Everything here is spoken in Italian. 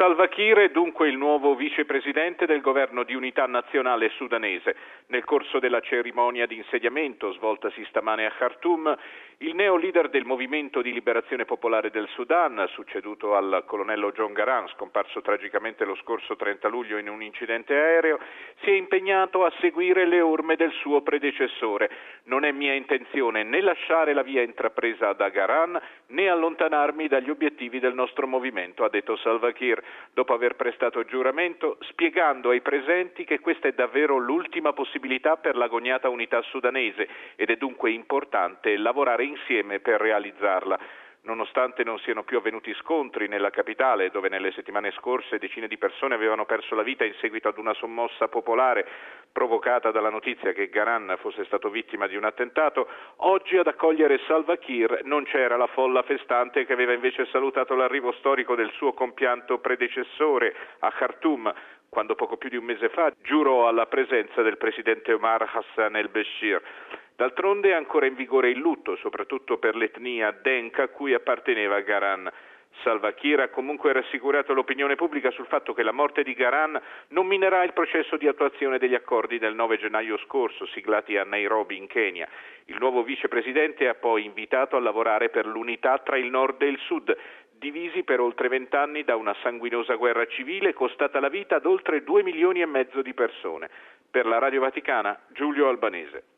Salva Kiir è dunque il nuovo vicepresidente del governo di unità nazionale sudanese. Nel corso della cerimonia di insediamento svoltasi stamane a Khartoum, il neo leader del Movimento di Liberazione Popolare del Sudan, succeduto al colonnello John Garang, scomparso tragicamente lo scorso 30 luglio in un incidente aereo, si è impegnato a seguire le orme del suo predecessore. Non è mia intenzione né lasciare la via intrapresa da Garang né allontanarmi dagli obiettivi del nostro movimento, ha detto Salva Kiir, dopo aver prestato giuramento, spiegando ai presenti che questa è davvero l'ultima possibilità per l'agognata unità sudanese ed è dunque importante lavorare insieme per realizzarla. Nonostante non siano più avvenuti scontri nella capitale, dove nelle settimane scorse decine di persone avevano perso la vita in seguito ad una sommossa popolare provocata dalla notizia che Garang fosse stato vittima di un attentato, oggi ad accogliere Salva Kiir non c'era la folla festante che aveva invece salutato l'arrivo storico del suo compianto predecessore a Khartoum, quando poco più di un mese fa giurò alla presenza del presidente Omar Hassan el-Bashir. D'altronde è ancora in vigore il lutto, soprattutto per l'etnia Denka a cui apparteneva Garang. Salva Kiir ha comunque rassicurato l'opinione pubblica sul fatto che la morte di Garang non minerà il processo di attuazione degli accordi del 9 gennaio scorso, siglati a Nairobi in Kenya. Il nuovo vicepresidente ha poi invitato a lavorare per l'unità tra il nord e il sud, divisi per oltre 20 anni da una sanguinosa guerra civile costata la vita ad oltre 2,5 milioni di persone. Per la Radio Vaticana, Giulio Albanese.